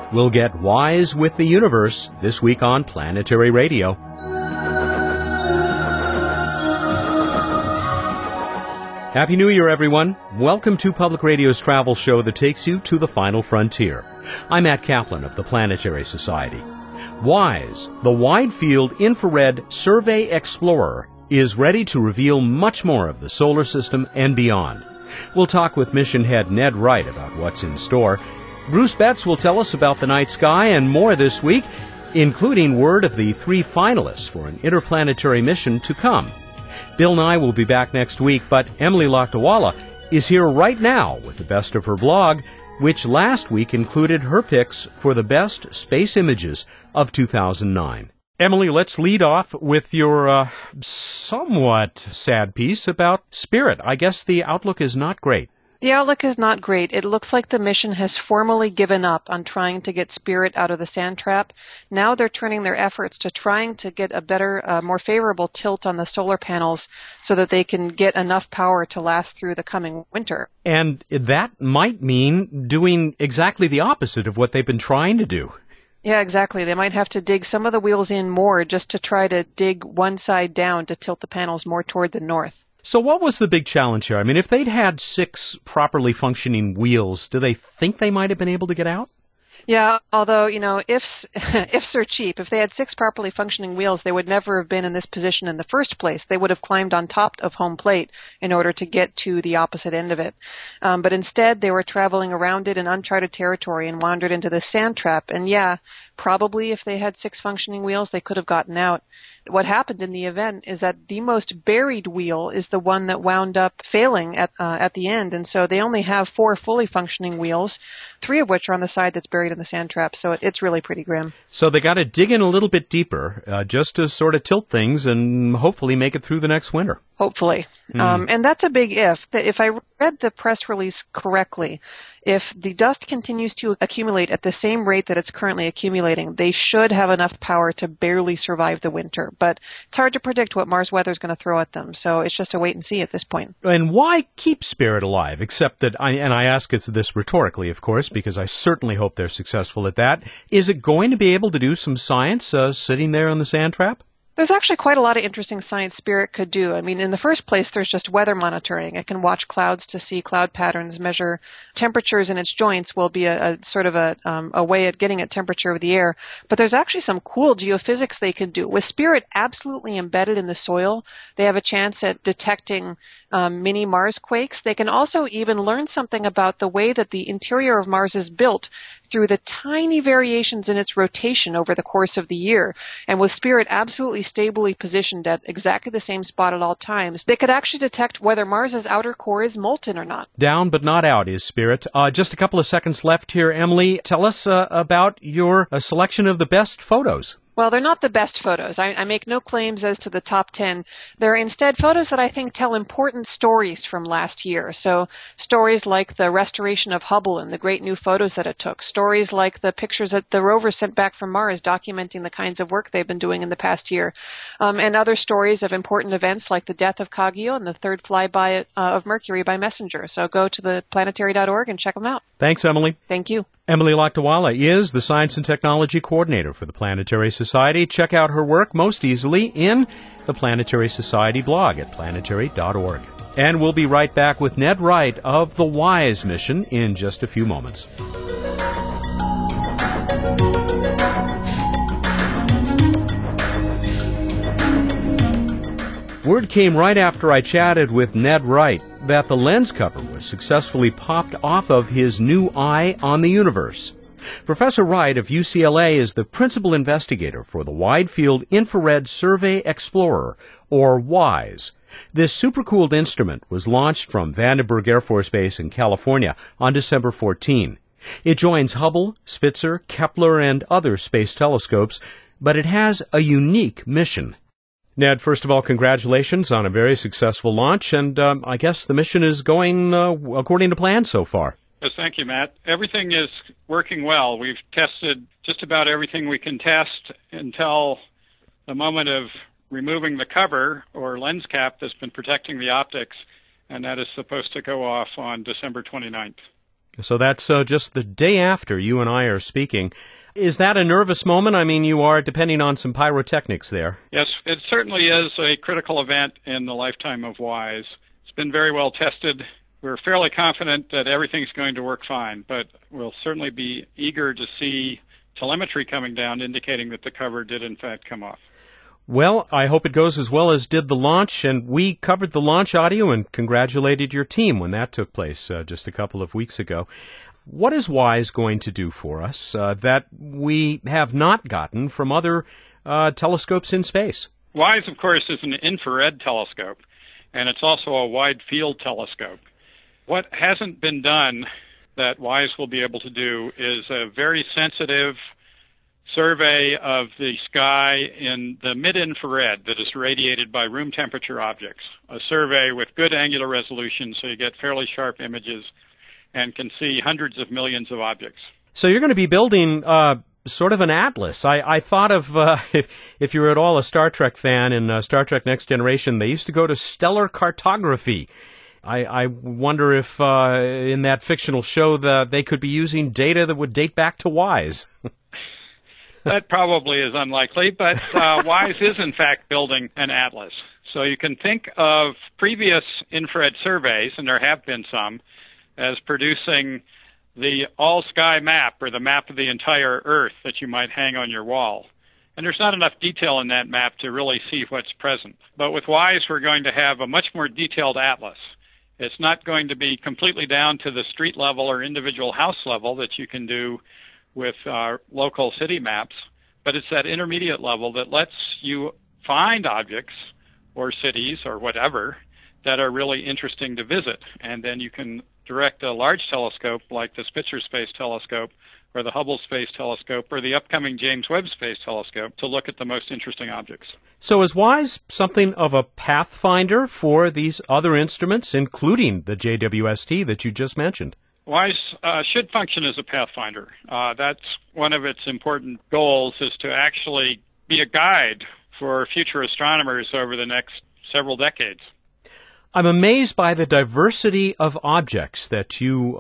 We'll get wise with the universe this week on Planetary Radio. Happy New Year, everyone. Welcome to Public Radio's travel show that takes you to the final frontier. I'm Matt Kaplan of the Planetary Society. WISE, the Wide Field Infrared Survey Explorer, is ready to reveal much more of the solar system and beyond. We'll talk with mission head Ned Wright about what's in store. Bruce Betts will tell us about the night sky and more this week, including word of the 3 finalists for an interplanetary mission to come. Bill Nye will be back next week, but Emily Lakdawalla is here right now with the best of her blog, which last week included her picks for the best space images of 2009. Emily, let's lead off with your somewhat sad piece about Spirit. I guess the outlook is not great. The outlook is not great. It looks like the mission has formally given up on trying to get Spirit out of the sand trap. Now they're turning their efforts to trying to get a better, more favorable tilt on the solar panels so that they can get enough power to last through the coming winter. And that might mean doing exactly the opposite of what they've been trying to do. Yeah, exactly. They might have to dig some of the wheels in more just to try to dig one side down to tilt the panels more toward the north. So what was the big challenge here? I mean, if they'd had 6 properly functioning wheels, do they think they might have been able to get out? Yeah, although, ifs are cheap. If they had 6 properly functioning wheels, they would never have been in this position in the first place. They would have climbed on top of home plate in order to get to the opposite end of it. But instead, they were traveling around it in uncharted territory and wandered into the sand trap. And yeah, probably if they had 6 functioning wheels, they could have gotten out. What happened in the event is that the most buried wheel is the one that wound up failing at the end, and so they only have 4 fully functioning wheels, 3 of which are on the side that's buried in the sand trap, so it's really pretty grim. So they got to dig in a little bit deeper just to sort of tilt things and hopefully make it through the next winter. Hopefully. And that's a big if. If I read the press release correctly, if the dust continues to accumulate at the same rate that it's currently accumulating, they should have enough power to barely survive the winter. But it's hard to predict what Mars weather is going to throw at them, so it's just a wait and see at this point. And why keep Spirit alive, except that, I ask this rhetorically, of course, because I certainly hope they're successful at that. Is it going to be able to do some science sitting there in the sand trap? There's actually quite a lot of interesting science Spirit could do. I mean, in the first place, there's just weather monitoring. It can watch clouds to see cloud patterns, measure temperatures in its joints will be a sort of a way at getting at temperature of the air. But there's actually some cool geophysics they can do. With Spirit absolutely embedded in the soil, they have a chance at detecting mini Mars quakes. They can also even learn something about the way that the interior of Mars is built through the tiny variations in its rotation over the course of the year. And with Spirit absolutely stably positioned at exactly the same spot at all times, they could actually detect whether Mars's outer core is molten or not. Down but not out is Spirit. Just a couple of seconds left here, Emily. Tell us about your selection of the best photos. Well, they're not the best photos. I make no claims as to the top 10. They're instead photos that I think tell important stories from last year. So stories like the restoration of Hubble and the great new photos that it took. Stories like the pictures that the rover sent back from Mars documenting the kinds of work they've been doing in the past year. And other stories of important events like the death of Kagyo and the third flyby of Mercury by Messenger. So go to theplanetary.org and check them out. Thanks, Emily. Thank you. Emily Lakdawalla is the Science and Technology Coordinator for the Planetary Society. Check out her work most easily in the Planetary Society blog at planetary.org. And we'll be right back with Ned Wright of the WISE mission in just a few moments. Word came right after I chatted with Ned Wright that the lens cover was successfully popped off of his new eye on the universe. Professor Wright of UCLA is the principal investigator for the Wide Field Infrared Survey Explorer, or WISE. This supercooled instrument was launched from Vandenberg Air Force Base in California on December 14. It joins Hubble, Spitzer, Kepler, and other space telescopes, but it has a unique mission. Ned, first of all, congratulations on a very successful launch, and I guess the mission is going according to plan so far. Yes, thank you, Matt. Everything is working well. We've tested just about everything we can test until the moment of removing the cover or lens cap that's been protecting the optics, and that is supposed to go off on December 29th. So that's just the day after you and I are speaking. Is that a nervous moment? I mean, you are depending on some pyrotechnics there. Yes, it certainly is a critical event in the lifetime of WISE. It's been very well tested. We're fairly confident that everything's going to work fine, but we'll certainly be eager to see telemetry coming down indicating that the cover did in fact come off. Well, I hope it goes as well as did the launch, and we covered the launch audio and congratulated your team when that took place just a couple of weeks ago. What is WISE going to do for us that we have not gotten from other telescopes in space? WISE, of course, is an infrared telescope, and it's also a wide-field telescope. What hasn't been done that WISE will be able to do is a very sensitive survey of the sky in the mid-infrared that is radiated by room temperature objects, a survey with good angular resolution so you get fairly sharp images and can see hundreds of millions of objects. So you're going to be building sort of an atlas. I thought of, if you're at all a Star Trek fan in Star Trek Next Generation, they used to go to stellar cartography. I wonder if in that fictional show they could be using data that would date back to WISE. That probably is unlikely, but WISE is in fact building an atlas. So you can think of previous infrared surveys, and there have been some, as producing the all-sky map or the map of the entire Earth that you might hang on your wall. And there's not enough detail in that map to really see what's present. But with WISE, we're going to have a much more detailed atlas. It's not going to be completely down to the street level or individual house level that you can do with local city maps, but it's that intermediate level that lets you find objects or cities or whatever that are really interesting to visit. And then you can direct a large telescope like the Spitzer Space Telescope or the Hubble Space Telescope or the upcoming James Webb Space Telescope to look at the most interesting objects. So is WISE something of a pathfinder for these other instruments, including the JWST that you just mentioned? WISE should function as a pathfinder. That's one of its important goals, is to actually be a guide for future astronomers over the next several decades. I'm amazed by the diversity of objects that you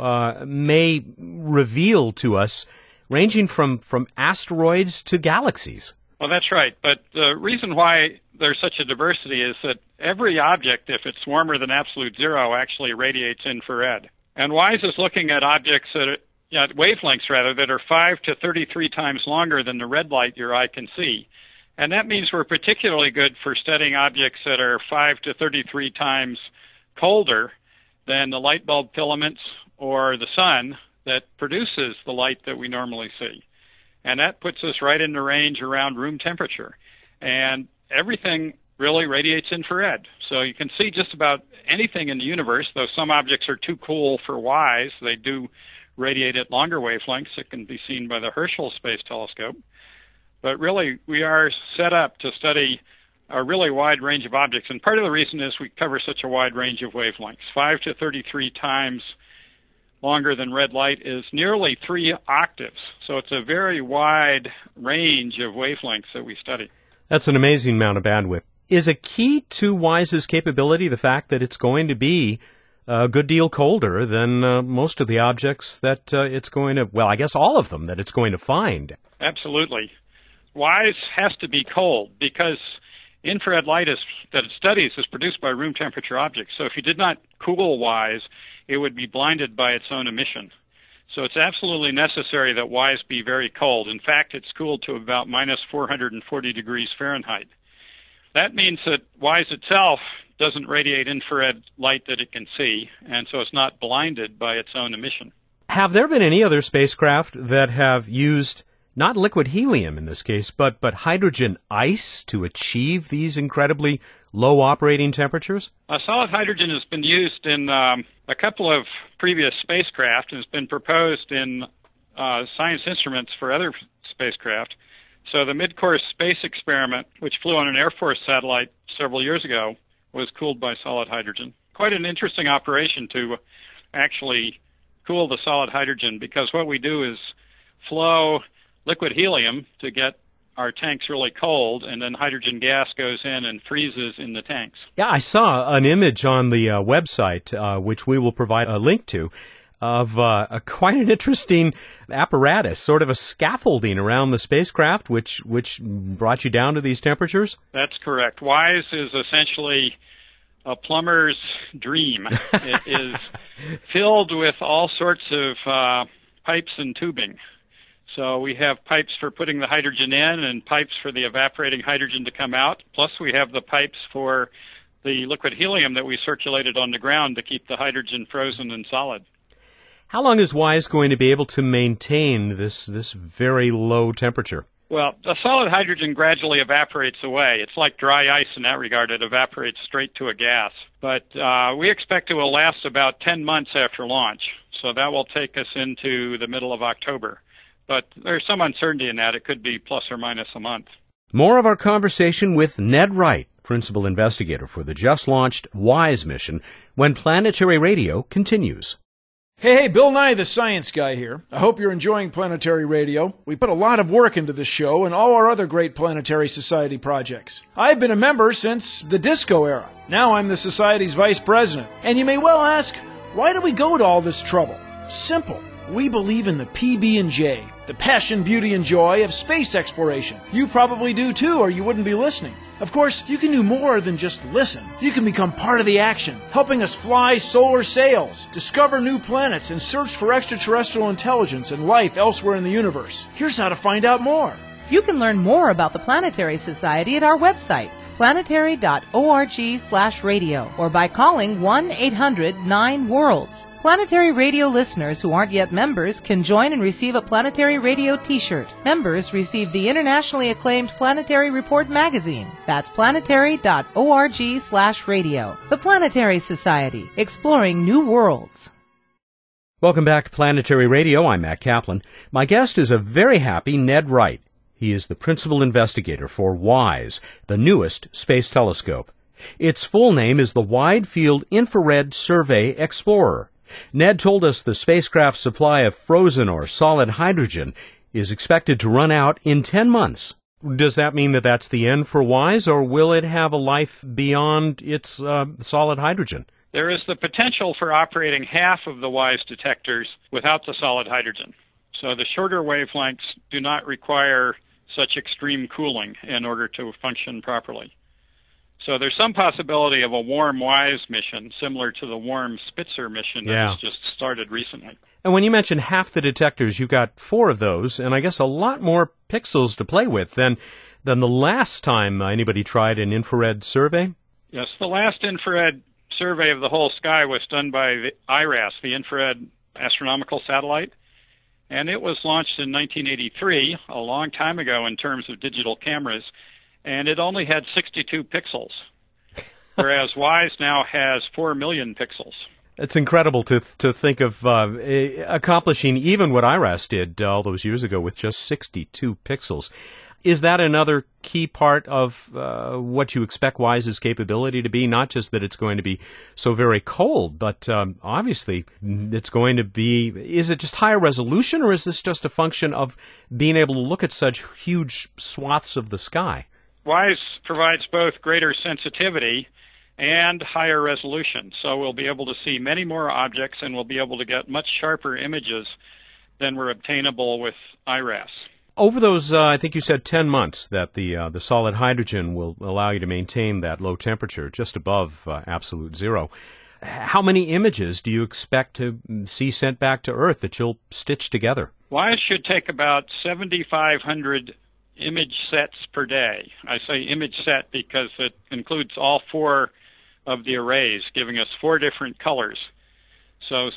may reveal to us, ranging from asteroids to galaxies. Well, that's right. But the reason why there's such a diversity is that every object, if it's warmer than absolute zero, actually radiates infrared. And WISE is looking at objects at wavelengths that are 5 to 33 times longer than the red light your eye can see. And that means we're particularly good for studying objects that are 5 to 33 times colder than the light bulb filaments or the sun that produces the light that we normally see. And that puts us right in the range around room temperature. And everything really radiates infrared. So you can see just about anything in the universe, though some objects are too cool for WISE. They do radiate at longer wavelengths. It can be seen by the Herschel Space Telescope. But really, we are set up to study a really wide range of objects. And part of the reason is we cover such a wide range of wavelengths. 5 to 33 times longer than red light is nearly 3 octaves. So it's a very wide range of wavelengths that we study. That's an amazing amount of bandwidth. Is a key to WISE's capability the fact that it's going to be a good deal colder than most of the objects that it's going to, well, I guess all of them that it's going to find? Absolutely. WISE has to be cold because infrared light that it studies is produced by room temperature objects. So if you did not cool WISE, it would be blinded by its own emission. So it's absolutely necessary that WISE be very cold. In fact, it's cooled to about minus 440 degrees Fahrenheit. That means that WISE itself doesn't radiate infrared light that it can see, and so it's not blinded by its own emission. Have there been any other spacecraft that have used not liquid helium in this case, but hydrogen ice to achieve these incredibly low operating temperatures? Solid hydrogen has been used in a couple of previous spacecraft and has been proposed in science instruments for other spacecraft. So the mid-course space experiment, which flew on an Air Force satellite several years ago, was cooled by solid hydrogen. Quite an interesting operation to actually cool the solid hydrogen, because what we do is flow liquid helium to get our tanks really cold, and then hydrogen gas goes in and freezes in the tanks. Yeah, I saw an image on the website, which we will provide a link to, of quite an interesting apparatus, sort of a scaffolding around the spacecraft, which brought you down to these temperatures? That's correct. WISE is essentially a plumber's dream. It is filled with all sorts of pipes and tubing. So we have pipes for putting the hydrogen in and pipes for the evaporating hydrogen to come out. Plus we have the pipes for the liquid helium that we circulated on the ground to keep the hydrogen frozen and solid. How long is WISE going to be able to maintain this very low temperature? Well, the solid hydrogen gradually evaporates away. It's like dry ice in that regard. It evaporates straight to a gas. But we expect it will last about 10 months after launch. So that will take us into the middle of October. But there's some uncertainty in that. It could be plus or minus a month. More of our conversation with Ned Wright, principal investigator for the just-launched WISE mission, when Planetary Radio continues. Hey, Bill Nye, the science guy here. I hope you're enjoying Planetary Radio. We put a lot of work into this show and all our other great Planetary Society projects. I've been a member since the disco era. Now I'm the Society's vice president. And you may well ask, why do we go to all this trouble? Simple. We believe in the PB&J, the passion, beauty, and joy of space exploration. You probably do too, or you wouldn't be listening. Of course, you can do more than just listen. You can become part of the action, helping us fly solar sails, discover new planets, and search for extraterrestrial intelligence and life elsewhere in the universe. Here's how to find out more. You can learn more about the Planetary Society at our website, planetary.org/radio, or by calling 1-800-9-WORLDS. Planetary Radio listeners who aren't yet members can join and receive a Planetary Radio t-shirt. Members receive the internationally acclaimed Planetary Report magazine. That's planetary.org/radio. The Planetary Society, exploring new worlds. Welcome back to Planetary Radio. I'm Matt Kaplan. My guest is a very happy Ned Wright. He is the principal investigator for WISE, the newest space telescope. Its full name is the Wide Field Infrared Survey Explorer. Ned told us the spacecraft's supply of frozen or solid hydrogen is expected to run out in 10 months. Does that mean that that's the end for WISE, or will it have a life beyond its solid hydrogen? There is the potential for operating half of the WISE detectors without the solid hydrogen. So the shorter wavelengths do not require such extreme cooling in order to function properly. So there's some possibility of a warm WISE mission, similar to the warm Spitzer mission that was just started recently. And when you mentioned half the detectors, you got 4 of those, and I guess a lot more pixels to play with than the last time anybody tried an infrared survey? Yes, the last infrared survey of the whole sky was done by the IRAS, the Infrared Astronomical Satellite. And it was launched in 1983, a long time ago in terms of digital cameras, and it only had 62 pixels, whereas WISE now has 4 million pixels. It's incredible to think of accomplishing even what IRAS did all those years ago with just 62 pixels. Is that another key part of what you expect WISE's capability to be? Not just that it's going to be so very cold, but obviously it's going to be, is it just higher resolution, or is this just a function of being able to look at such huge swaths of the sky? WISE provides both greater sensitivity and higher resolution. So we'll be able to see many more objects, and we'll be able to get much sharper images than were obtainable with IRAS. Over those, I think you said 10 months, that the solid hydrogen will allow you to maintain that low temperature just above absolute zero. How many images do you expect to see sent back to Earth that you'll stitch together? WISE should take about 7,500 image sets per day. I say image set because it includes all 4 of the arrays, giving us 4 different colors. So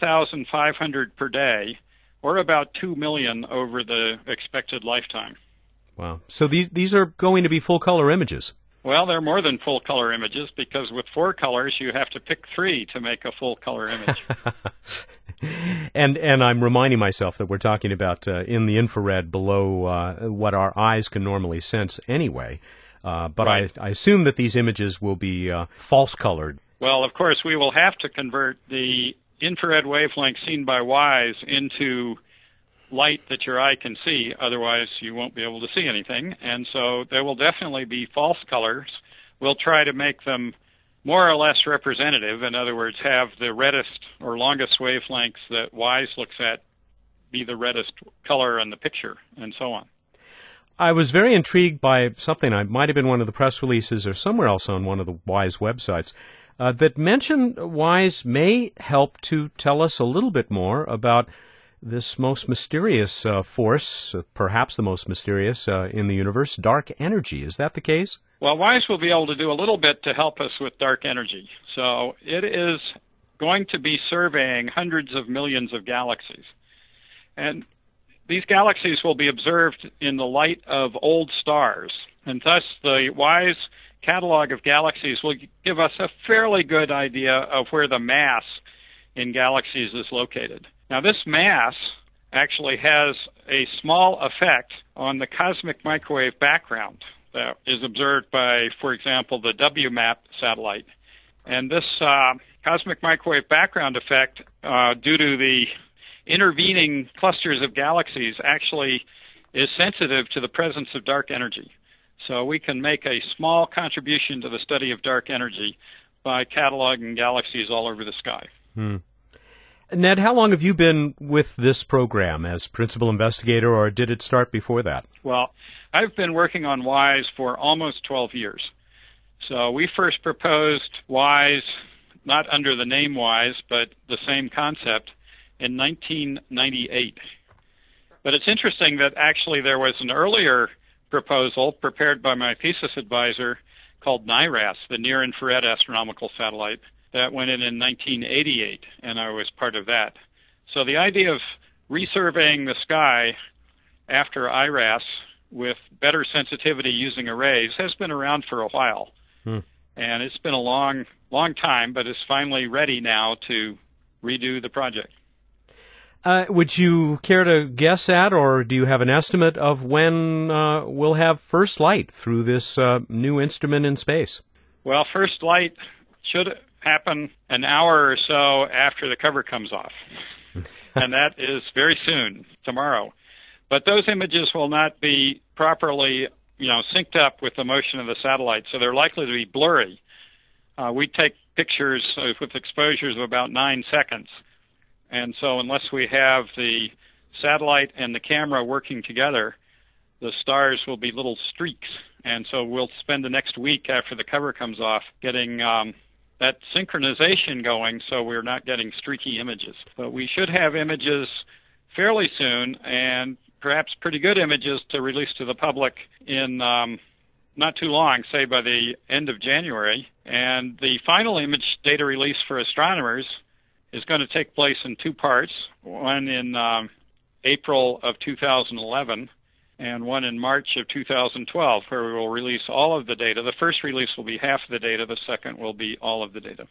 7,500 per day, or about 2 million over the expected lifetime. Wow. So these are going to be full-color images? Well, they're more than full-color images, because with 4 colors, you have to pick 3 to make a full-color image. And I'm reminding myself that we're talking about in the infrared below what our eyes can normally sense anyway. But right. I assume that these images will be false-colored. Well, of course, we will have to convert the infrared wavelength seen by WISE into light that your eye can see, otherwise you won't be able to see anything. And so there will definitely be false colors. We'll try to make them more or less representative. In other words, have the reddest or longest wavelengths that WISE looks at be the reddest color in the picture, and so on. I was very intrigued by something. I might have been one of the press releases or somewhere else on one of the WISE websites that mentioned WISE may help to tell us a little bit more about this most mysterious force, perhaps the most mysterious in the universe, dark energy. Is that the case? Well, WISE will be able to do a little bit to help us with dark energy. So it is going to be surveying hundreds of millions of galaxies. And these galaxies will be observed in the light of old stars. And thus the WISE catalog of galaxies will give us a fairly good idea of where the mass in galaxies is located. Now, this mass actually has a small effect on the cosmic microwave background that is observed by, for example, the WMAP satellite. And this cosmic microwave background effect, due to the intervening clusters of galaxies, actually is sensitive to the presence of dark energy. So we can make a small contribution to the study of dark energy by cataloging galaxies all over the sky. Ned, how long have you been with this program as principal investigator, or did it start before that? Well, I've been working on WISE for almost 12 years. So we first proposed WISE, not under the name WISE, but the same concept, in 1998. But it's interesting that actually there was an earlier proposal prepared by my thesis advisor called NIRAS, the Near Infrared Astronomical Satellite, that went in 1988, and I was part of that. So the idea of resurveying the sky after IRAS with better sensitivity using arrays has been around for a while. And it's been a long time, but it's finally ready now to redo the project. Would you care to guess at, or do you have an estimate of when we'll have first light through this new instrument in space? Well, first light should happen an hour or so after the cover comes off. And that is very soon, tomorrow. But those images will not be properly, synced up with the motion of the satellite, so they're likely to be blurry. We take pictures with exposures of about 9 seconds. And so unless we have the satellite and the camera working together, the stars will be little streaks. And so we'll spend the next week after the cover comes off getting that synchronization going, so we're not getting streaky images. But we should have images fairly soon, and perhaps pretty good images to release to the public in not too long, say by the end of January. And the final image data release for astronomers is going to take place in 2 parts, one in April of 2011 and one in March of 2012, where we will release all of the data. The first release will be half of the data. The second will be all of the data.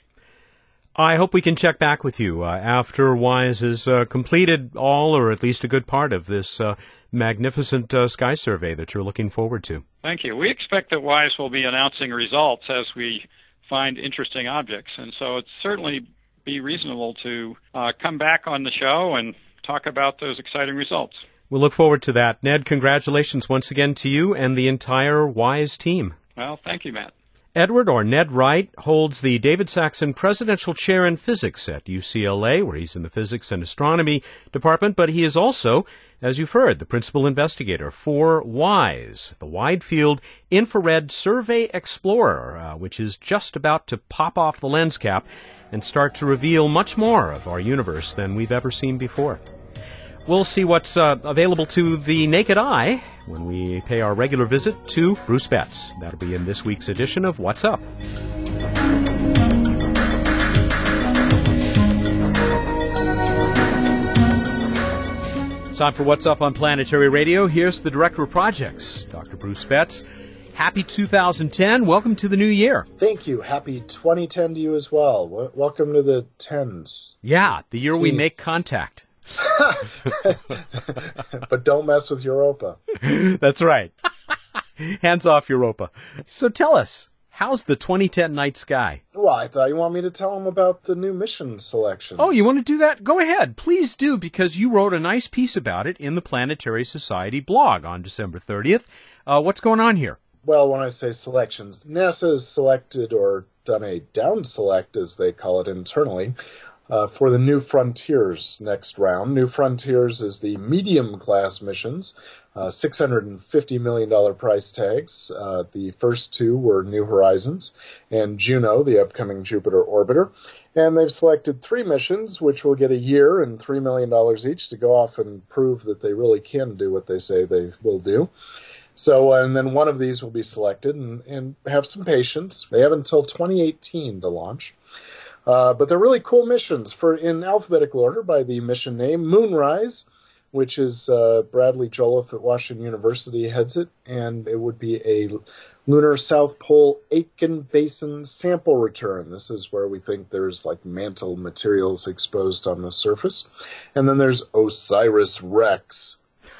I hope we can check back with you after WISE has completed all, or at least a good part of this magnificent sky survey that you're looking forward to. Thank you. We expect that WISE will be announcing results as we find interesting objects, and so it's certainly be reasonable to come back on the show and talk about those exciting results. We'll look forward to that. Ned, congratulations once again to you and the entire WISE team. Well, thank you, Matt. Edward, or Ned Wright, holds the David Saxon Presidential Chair in Physics at UCLA, where he's in the Physics and Astronomy Department, but he is also, as you've heard, the principal investigator for WISE, the Wide Field Infrared Survey Explorer, which is just about to pop off the lens cap and start to reveal much more of our universe than we've ever seen before. We'll see what's available to the naked eye when we pay our regular visit to Bruce Betts. That'll be in this week's edition of What's Up. It's time for What's Up on Planetary Radio. Here's the Director of Projects, Dr. Bruce Betts. Happy 2010. Welcome to the new year. Thank you. Happy 2010 to you as well. Welcome to the tens. Yeah, the year we make contact. But don't mess with Europa. That's right. Hands off Europa. So tell us, how's the 2010 night sky? Well, I thought you want me to tell them about the new mission selections. Oh, you want to do that? Go ahead. Please do, because you wrote a nice piece about it in the Planetary Society blog on December 30th. What's going on here? Well, when I say selections, NASA has selected or done a down select, as they call it internally, for the New Frontiers next round. New Frontiers is the medium-class missions, $650 million price tags. The first two were New Horizons and Juno, the upcoming Jupiter orbiter. And they've selected 3 missions, which will get a year and $3 million each to go off and prove that they really can do what they say they will do. So, and then one of these will be selected, and have some patience. They have until 2018 to launch. But they're really cool missions in alphabetical order by the mission name. Moonrise, which is Bradley Jolliffe at Washington University heads it, and it would be a lunar South Pole Aitken Basin sample return. This is where we think there's like mantle materials exposed on the surface. And then there's Osiris Rex,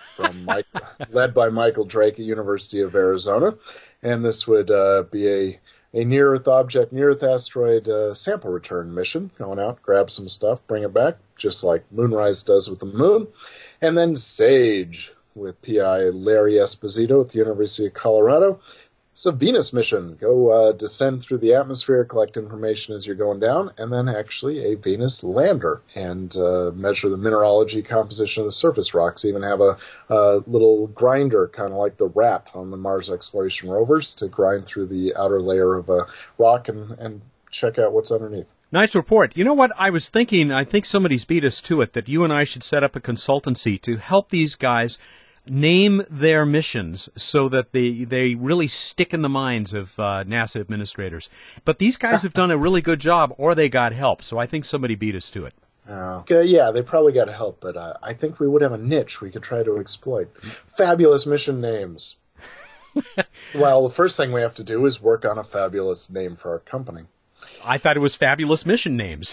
led by Michael Drake at University of Arizona. And this would be a near-Earth object, near-Earth asteroid sample return mission. Going out, grab some stuff, bring it back, just like Moonrise does with the moon. And then SAGE with PI Larry Esposito at the University of Colorado. It's a Venus mission. Go descend through the atmosphere, collect information as you're going down, and then actually a Venus lander and measure the mineralogy composition of the surface rocks. Even have a little grinder, kind of like the rat on the Mars exploration rovers, to grind through the outer layer of a rock and check out what's underneath. Nice report. You know what? I was thinking, I think somebody's beat us to it, that you and I should set up a consultancy to help these guys name their missions so that they really stick in the minds of NASA administrators. But these guys have done a really good job, or they got help, so I think somebody beat us to it. Yeah, they probably got help, but I think we would have a niche we could try to exploit. Fabulous mission names. Well, the first thing we have to do is work on a fabulous name for our company. I thought it was fabulous mission names.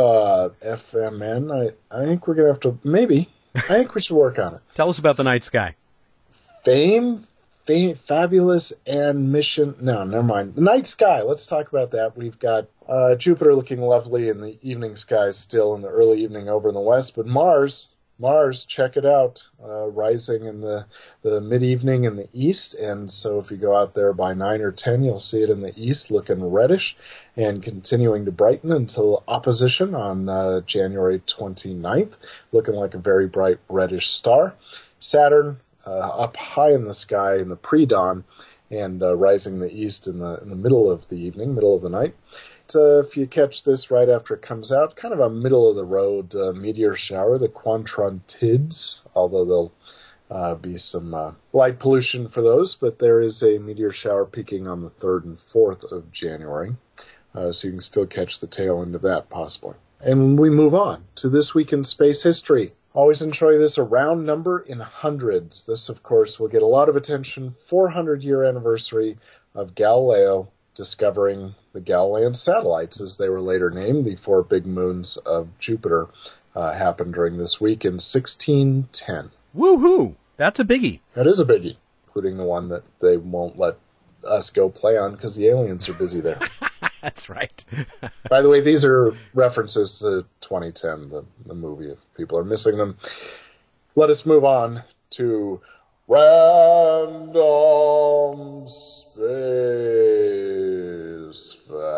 FMN, I think we're going to have to, maybe. I think we should work on it. Tell us about the night sky. Fame, fabulous, and mission. No, never mind. The night sky. Let's talk about that. We've got Jupiter looking lovely in the evening sky still in the early evening over in the west. But Mars, check it out, rising in the mid-evening in the east. And so if you go out there by 9 or 10, you'll see it in the east looking reddish and continuing to brighten until opposition on January 29th, looking like a very bright reddish star. Saturn up high in the sky in the pre-dawn and rising in the east in the middle of the evening, middle of the night. If you catch this right after it comes out, kind of a middle-of-the-road meteor shower, the Quantrontids, although there'll be some light pollution for those, but there is a meteor shower peaking on the 3rd and 4th of January, so you can still catch the tail end of that, possibly. And we move on to This Week in Space History. Always enjoy this, a round number in hundreds. This, of course, will get a lot of attention. 400-year anniversary of Galileo discovering the Galilean satellites, as they were later named, the 4 big moons of Jupiter, happened during this week in 1610. Woohoo! That's a biggie. That is a biggie, including the one that they won't let us go play on because the aliens are busy there. That's right. By the way, these are references to 2010, the movie, if people are missing them. Let us move on to Random Space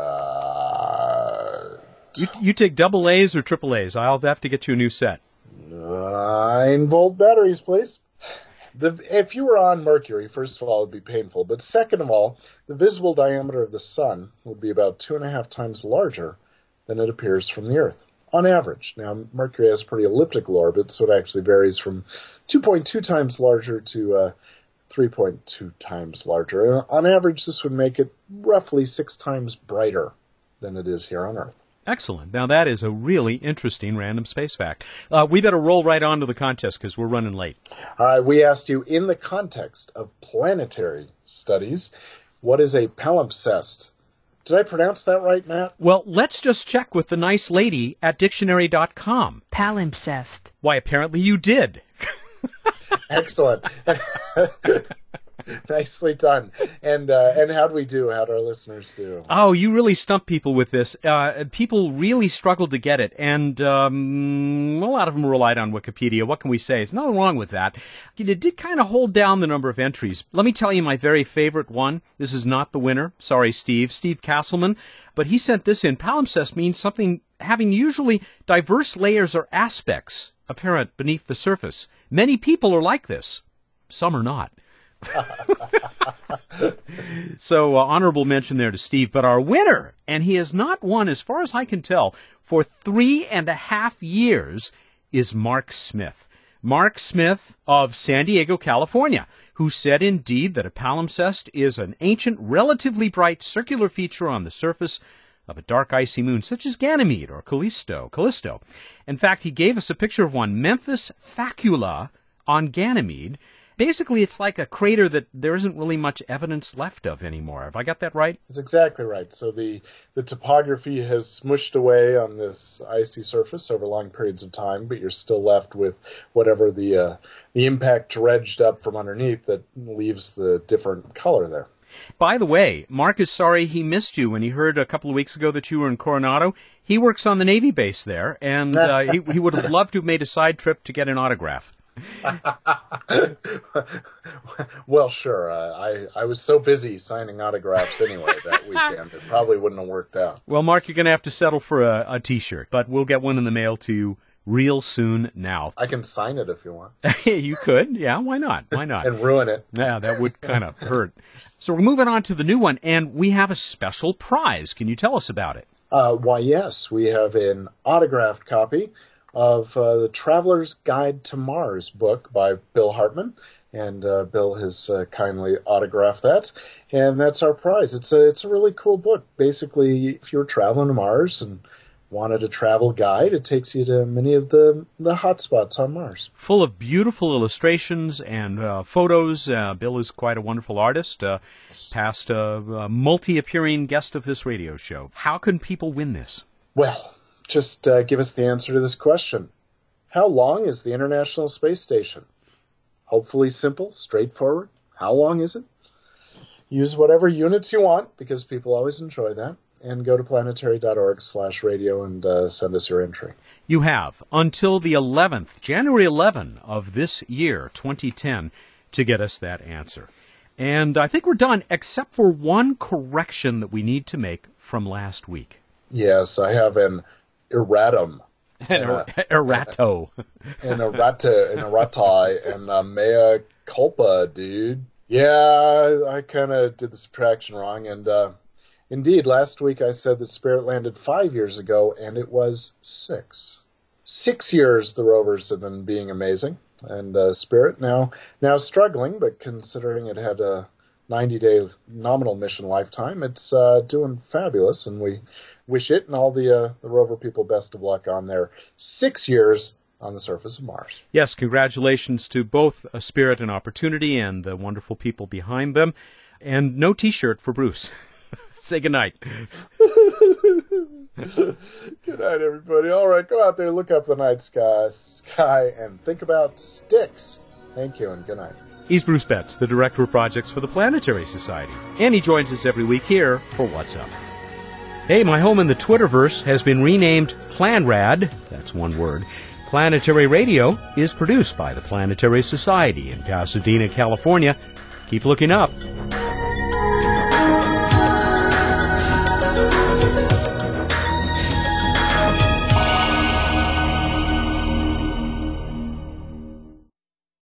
Fact. You take double A's or triple A's? I'll have to get you a new set. 9-volt batteries, please. If you were on Mercury, first of all, it would be painful. But second of all, the visible diameter of the sun would be about 2.5 times larger than it appears from the Earth, on average. Now, Mercury has a pretty elliptical orbit, so it actually varies from 2.2 times larger to 3.2 times larger. And on average, this would make it roughly 6 times brighter than it is here on Earth. Excellent. Now, that is a really interesting random space fact. We better roll right on to the contest because we're running late. All right, we asked you, in the context of planetary studies, what is a palimpsest? Did I pronounce that right, Matt? Well, let's just check with the nice lady at dictionary.com. Palimpsest. Why, apparently you did. Excellent. Nicely done. And how'd we do? How'd our listeners do? Oh, you really stumped people with this. People really struggled to get it, and a lot of them relied on Wikipedia. What can we say? There's nothing wrong with that. It did kind of hold down the number of entries. Let me tell you my very favorite one. This is not the winner. Sorry, Steve Castleman. But he sent this in. Palimpsest means something having usually diverse layers or aspects apparent beneath the surface. Many people are like this. Some are not. So honorable mention there to Steve. But our winner, and he has not won, as far as I can tell, for 3.5 years, is Mark Smith. Mark Smith of San Diego, California, who said indeed that a palimpsest is an ancient, relatively bright circular feature on the surface of a dark icy moon, such as Ganymede or Callisto. In fact, he gave us a picture of one, Memphis Facula on Ganymede. Basically, it's like a crater that there isn't really much evidence left of anymore. Have I got that right? That's exactly right. So the topography has smushed away on this icy surface over long periods of time, but you're still left with whatever the impact dredged up from underneath that leaves the different color there. By the way, Mark is sorry he missed you when he heard a couple of weeks ago that you were in Coronado. He works on the Navy base there, and he would have loved to have made a side trip to get an autograph. Well, sure. I was so busy signing autographs anyway that weekend, it probably wouldn't have worked out. Well, Mark, you're going to have to settle for a T-shirt, but we'll get one in the mail to you real soon now. I can sign it if you want. You could. Yeah, why not? Why not? And ruin it. Yeah, that would kind of hurt. So we're moving on to the new one, and we have a special prize. Can you tell us about it? Why, yes. We have an autographed copy of the Traveler's Guide to Mars book by Bill Hartman. And Bill has kindly autographed that. And that's our prize. It's a really cool book. Basically, if you're traveling to Mars and wanted a travel guide, it takes you to many of the hot spots on Mars. Full of beautiful illustrations and photos. Bill is quite a wonderful artist, past multi-appearing guest of this radio show. How can people win this? Well, just give us the answer to this question. How long is the International Space Station? Hopefully simple, straightforward. How long is it? Use whatever units you want, because people always enjoy that. And go to planetary.org/radio and send us your entry. You have until the 11th, January 11 of this year, 2010, to get us that answer. And I think we're done, except for one correction that we need to make from last week. Yes, I have an erratum. Errato. An errata, and a mea culpa, dude. Yeah, I kind of did the subtraction wrong, and indeed, last week I said that Spirit landed 5 years ago, and it was 6. 6 years the rovers have been being amazing, and Spirit now struggling, but considering it had a 90-day nominal mission lifetime, it's doing fabulous, and we wish it and all the rover people best of luck on their 6 years on the surface of Mars. Yes, congratulations to both Spirit and Opportunity and the wonderful people behind them. And no T-shirt for Bruce. Say goodnight. Good night, everybody. All right, go out there, look up the night sky, and think about sticks. Thank you, and good night. He's Bruce Betts, the Director of Projects for the Planetary Society. And he joins us every week here for What's Up. Hey, my home in the Twitterverse has been renamed PlanRad. That's one word. Planetary Radio is produced by the Planetary Society in Pasadena, California. Keep looking up.